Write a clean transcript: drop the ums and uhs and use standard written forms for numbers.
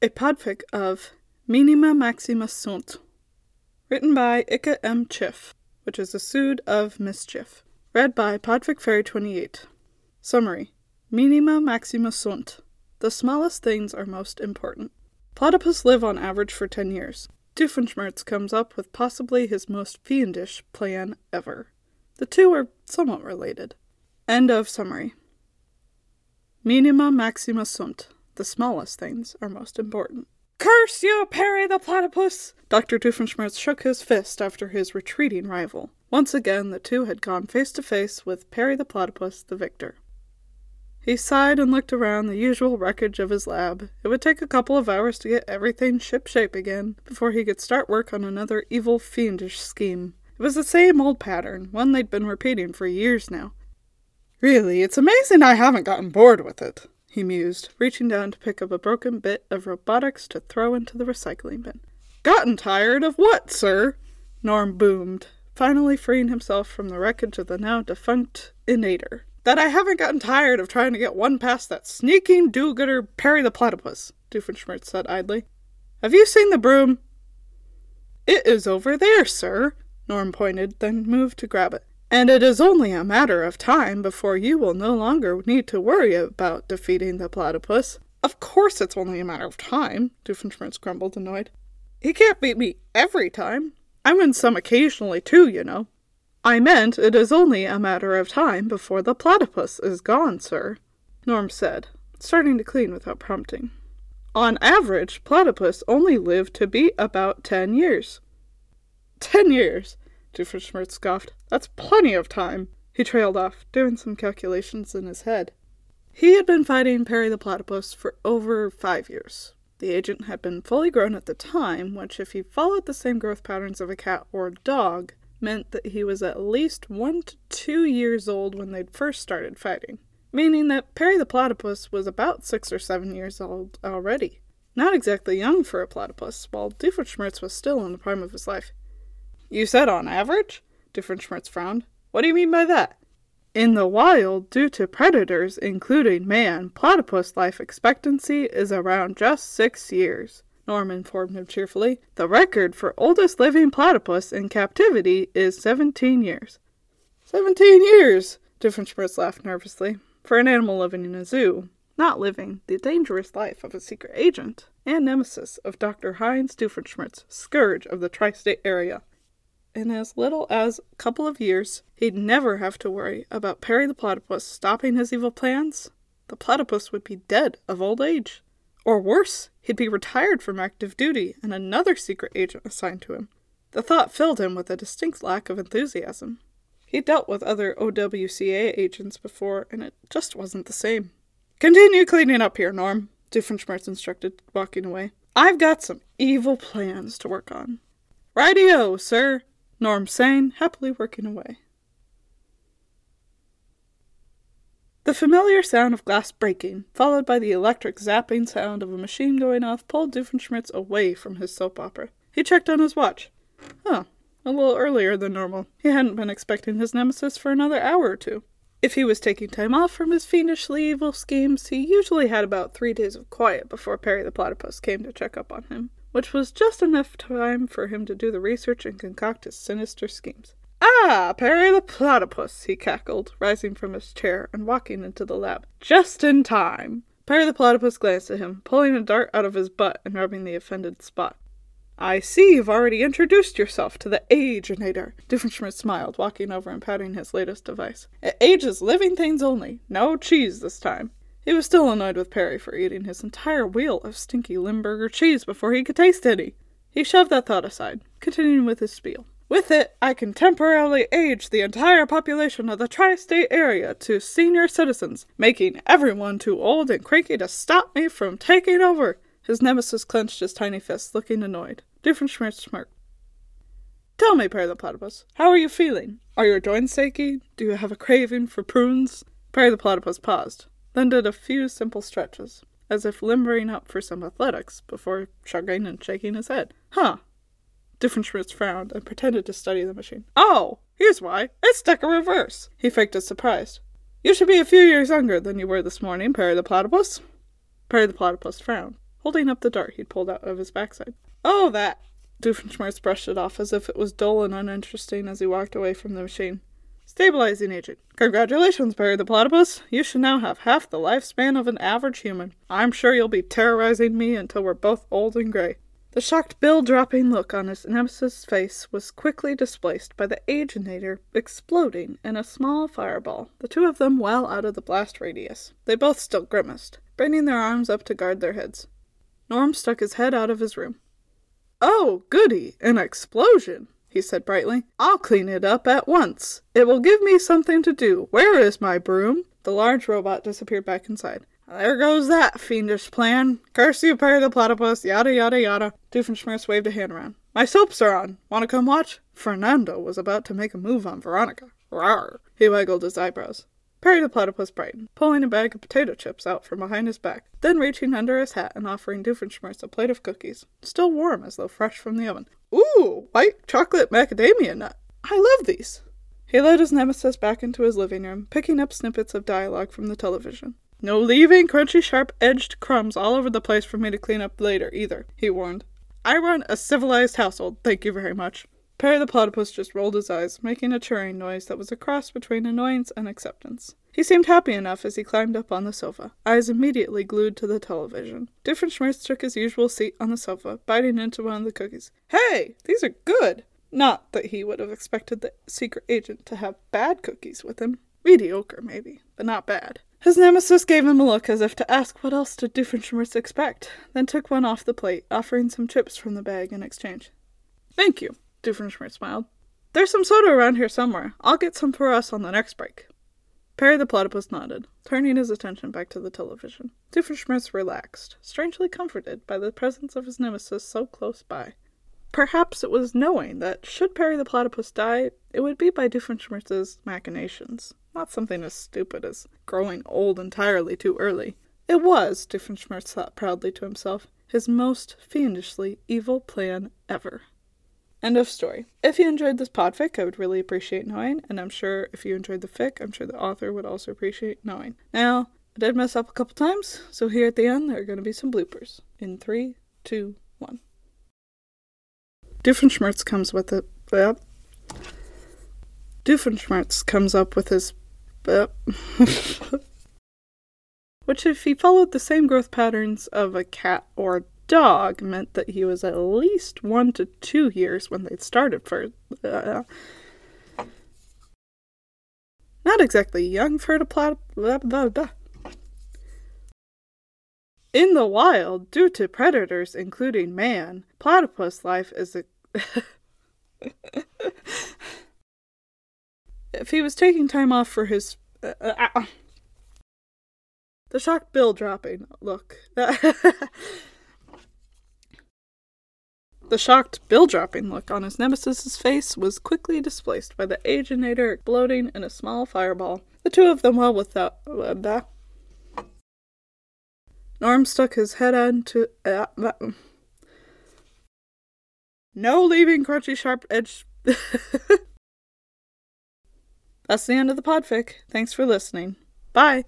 A podfic of Minima Maxima Sunt, written by Ika M. Chiff, which is a Suit of Mischief. Read by PodficFairy28. Summary. Minima Maxima Sunt. The smallest things are most important. Platypus live on average for 10 years. Doofenshmirtz comes up with possibly his most fiendish plan ever. The two are somewhat related. End of summary. Minima Maxima Sunt. The smallest things are most important. Curse you, Perry the Platypus! Dr. Doofenshmirtz shook his fist after his retreating rival. Once again, the two had gone face to face with Perry the Platypus, the victor. He sighed and looked around the usual wreckage of his lab. It would take a couple of hours to get everything ship-shape again, before he could start work on another evil, fiendish scheme. It was the same old pattern, one they'd been repeating for years now. Really, it's amazing I haven't gotten bored with it, he mused, reaching down to pick up a broken bit of robotics to throw into the recycling bin. Gotten tired of what, sir? Norm boomed, finally freeing himself from the wreckage of the now defunct Inator. That I haven't gotten tired of trying to get one past that sneaking do-gooder Perry the Platypus, Doofenshmirtz said idly. Have you seen the broom? It is over there, sir, Norm pointed, then moved to grab it. And it is only a matter of time before you will no longer need to worry about defeating the platypus. Of course it's only a matter of time, Doofenshmirtz grumbled, annoyed. He can't beat me every time. I win some occasionally too, you know. I meant it is only a matter of time before the platypus is gone, sir, Norm said, starting to clean without prompting. On average, platypus only live to be about 10 years. 10 years? Doofenshmirtz scoffed. That's plenty of time. He trailed off, doing some calculations in his head. He had been fighting Perry the Platypus for over 5 years. The agent had been fully grown at the time, which, if he followed the same growth patterns of a cat or dog, meant that he was at least 1 to 2 years old when they'd first started fighting, meaning that Perry the Platypus was about 6 or 7 years old already. Not exactly young for a platypus, while Doofenshmirtz was still in the prime of his life. You said on average? Doofenshmirtz frowned. What do you mean by that? In the wild, due to predators, including man, platypus life expectancy is around just 6 years, Norm informed him cheerfully. The record for oldest living platypus in captivity is 17 years. 17 years! Doofenshmirtz laughed nervously. For an animal living in a zoo, not living the dangerous life of a secret agent, and nemesis of Dr. Heinz Doofenshmirtz, scourge of the tri-state area. In as little as a couple of years, he'd never have to worry about Perry the Platypus stopping his evil plans. The platypus would be dead of old age. Or worse, he'd be retired from active duty and another secret agent assigned to him. The thought filled him with a distinct lack of enthusiasm. He'd dealt with other OWCA agents before, and it just wasn't the same. Continue cleaning up here, Norm, Doofenshmirtz instructed, walking away. I've got some evil plans to work on. Righty-o, sir, Norm sang, happily working away. The familiar sound of glass breaking, followed by the electric zapping sound of a machine going off, pulled Doofenshmirtz away from his soap opera. He checked on his watch. A little earlier than normal. He hadn't been expecting his nemesis for another hour or two. If he was taking time off from his fiendishly evil schemes, he usually had about 3 days of quiet before Perry the Platypus came to check up on him, which was just enough time for him to do the research and concoct his sinister schemes. Ah, Perry the Platypus, he cackled, rising from his chair and walking into the lab. Just in time. Perry the Platypus glanced at him, pulling a dart out of his butt and rubbing the offended spot. I see you've already introduced yourself to the Aginator. Doofenshmirtz smiled, walking over and patting his latest device. It ages living things only. No cheese this time. He was still annoyed with Perry for eating his entire wheel of stinky Limburger cheese before he could taste any. He shoved that thought aside, continuing with his spiel. With it, I can temporarily age the entire population of the tri-state area to senior citizens, making everyone too old and cranky to stop me from taking over. His nemesis clenched his tiny fists, looking annoyed. Doofenshmirtz smirked. Tell me, Perry the Platypus, how are you feeling? Are your joints achy? Do you have a craving for prunes? Perry the Platypus paused, then did a few simple stretches, as if limbering up for some athletics, before shrugging and shaking his head. Huh. Doofenshmirtz frowned and pretended to study the machine. Oh, here's why. It's stuck in reverse. He faked his surprise. You should be a few years younger than you were this morning, Perry the Platypus. Perry the Platypus frowned. holding up the dart he'd pulled out of his backside. "Oh, that!" Doofenshmirtz brushed it off as if it was dull and uninteresting as he walked away from the machine. "Stabilizing agent. Congratulations, Perry the Platypus. You should now have half the lifespan of an average human. I'm sure you'll be terrorizing me until we're both old and gray." The shocked bill-dropping look on his nemesis' face was quickly displaced by the Aginator exploding in a small fireball, the two of them well out of the blast radius. They both still grimaced, bringing their arms up to guard their heads. Norm stuck his head out of his room. "Oh, goody, an explosion," he said brightly. "I'll clean it up at once. It will give me something to do. Where is my broom?" The large robot disappeared back inside. "There goes that fiendish plan. Curse you, Perry the Platypus, yada yada yada." Doofenshmirtz waved a hand around. "My soaps are on. Want to come watch?" Fernando was about to make a move on Veronica. Rawr! He waggled his eyebrows. Perry the Platypus brightened, pulling a bag of potato chips out from behind his back, then reaching under his hat and offering Doofenshmirtz a plate of cookies, still warm as though fresh from the oven. "Ooh, white chocolate macadamia nut. I love these." He led his nemesis back into his living room, picking up snippets of dialogue from the television. "No leaving crunchy, sharp-edged crumbs all over the place for me to clean up later, either," he warned. "I run a civilized household, thank you very much." Perry the Platypus just rolled his eyes, making a churring noise that was a cross between annoyance and acceptance. He seemed happy enough as he climbed up on the sofa, eyes immediately glued to the television. Doofenshmirtz took his usual seat on the sofa, biting into one of the cookies. "Hey, these are good!" Not that he would have expected the secret agent to have bad cookies with him. Mediocre, maybe, but not bad. His nemesis gave him a look as if to ask what else did Doofenshmirtz expect, then took one off the plate, offering some chips from the bag in exchange. "Thank you," Doofenshmirtz smiled. "There's some soda around here somewhere. I'll get some for us on the next break." Perry the Platypus nodded, turning his attention back to the television. Doofenshmirtz relaxed, strangely comforted by the presence of his nemesis so close by. Perhaps it was knowing that, should Perry the Platypus die, it would be by Doofenshmirtz's machinations, not something as stupid as growing old entirely too early. It was, Doofenshmirtz thought proudly to himself, his most fiendishly evil plan ever. End of story. If you enjoyed this podfic, I would really appreciate knowing, and I'm sure if you enjoyed the fic, I'm sure the author would also appreciate knowing. Now, I did mess up a couple times, so here at the end, there are going to be some bloopers. In 3, 2, 1. Doofenshmirtz comes with it. Doofenshmirtz comes up with his... which, if he followed the same growth patterns of a cat or a dog, meant that he was at least 1 to 2 years when they started for... not exactly young for the platypus. In the wild, due to predators including man, platypus life is a... If he was taking time off for his... The shocked bill dropping look. The shocked bill-dropping look on his nemesis's face was quickly displaced by the Aginator exploding in a small fireball, the two of them well without... Norm stuck his head onto... No leaving crunchy, sharp-edged... That's the end of the podfic. Thanks for listening. Bye!